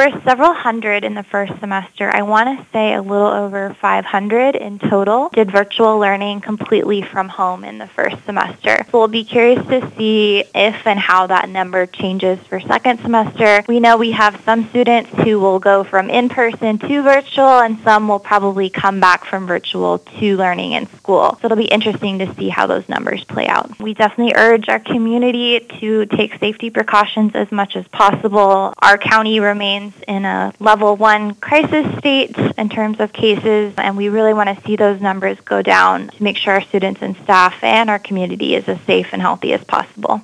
were several hundred in the first semester. I want to say a little over 500 in total did virtual learning completely from home in the first semester. So we'll be curious to see if and how that number changes for second semester. We know we have some students who will go from in-person to virtual, and some will probably come back from virtual to learning in school. So it'll be interesting to see how those numbers play out. We definitely urge our community to take safety precautions as much as possible. Our county remains in a level 1 crisis state in terms of cases, and we really want to see those numbers go down to make sure our students and staff and our community is as safe and healthy as possible.